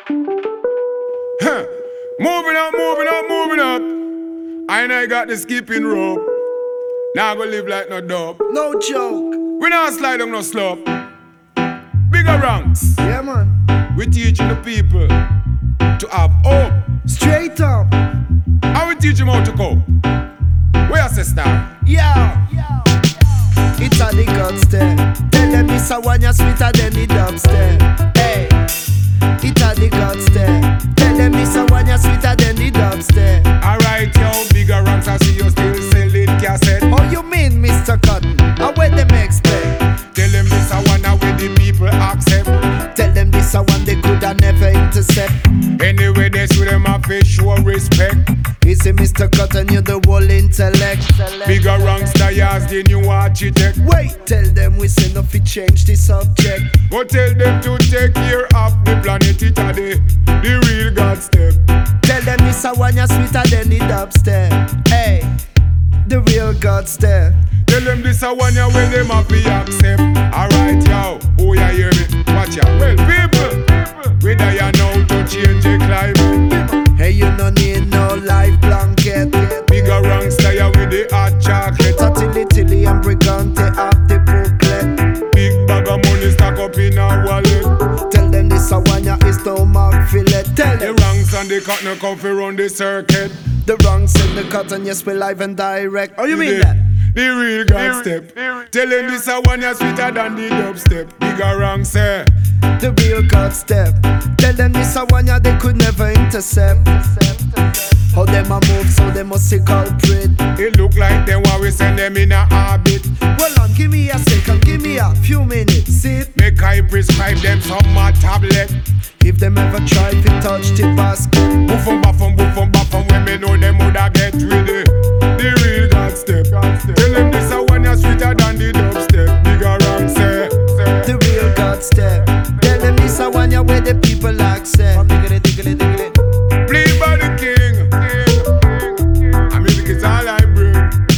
Huh. Moving up, moving up, moving up. I got the skipping rope. Now I go live like no dub. No joke. We not slide on no slope. Bigger ranks. Yeah, man. We teaching the people to have hope. Straight up. How we teach them how to cope? Where say star? Yeah. It's a the gods there. Tell them this a one ya sweeter than the dubstep. Hey. It's a the gods there. Tell them this a one ya sweeter than the dubstep. Alright, yo, bigger ranks. I see you still selling cassette. How you mean, Mr. Cotton? How what them expect? Tell them this a one where the people accept. Tell them this a one they coulda never intercept. Anyway, they show them a face show respect. You see, Mr. Cotton, you're the whole intellect. Bigger ranks, as the new architect. Wait, tell them we say nothing change the subject. Go tell them to take care of the planet. It a the real God step. Tell them this a one ya sweeter than the dubstep. Hey, the real God step. Tell them this a one ya when them happy accept. Alright, yo, oh ya hear me? Watch ya. Well, people, we die now to change the climate. Hey, you no need no life blanket. Bigger ranks there with the hot chocolate. Tilly and Brigante have the booklet. Big bag of money stack up in a wallet. Tell them this a one ya is no mark fillet. Tell The them ranks and the cotton come fi run the circuit. the wrongs in the cotton, yes, we live and direct. Oh, you mean the, that? The real God step. Tell them this a one ya sweeter than the dubstep. Bigger ranks eh. The real God step. Tell them this a one ya they could never intercept. How them a move so they must see culprit. It look like them while we send them in a orbit. Well on, give me a second, give me a few minutes. See, Make I prescribe them some more tablet. if them ever try to touch the basket. Buffum, buffum, when me know them woulda get ready. The real God step. Tell them this a one ya sweeter than the dubstep. Bigger ranks eh. The real God step. Tell them this a one ya where the people accept. Played by the king. And music is all I bring.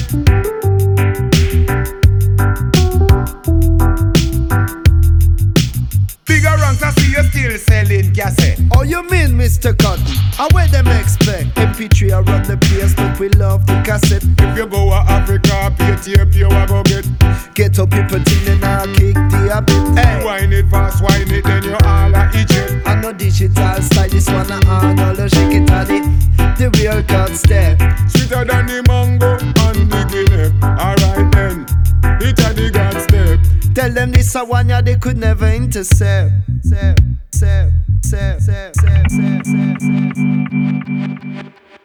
Bigger ranks, I see you still selling cassette. Oh, you mean Mr. Cotton? I where them expect? MP3 I run the place, but we love the cassette. If you go to Africa, pay tape, you a go get. Get up people thinking I kick the habit. Hey, Wine it fast, wine it, then you all a eat it. I know digital style, this one I on all the shake it at it. The real God step. Sweeter than the mango and the guinea. Alright then, it a the God step. Tell them this a one ya they could never intercept. Sep.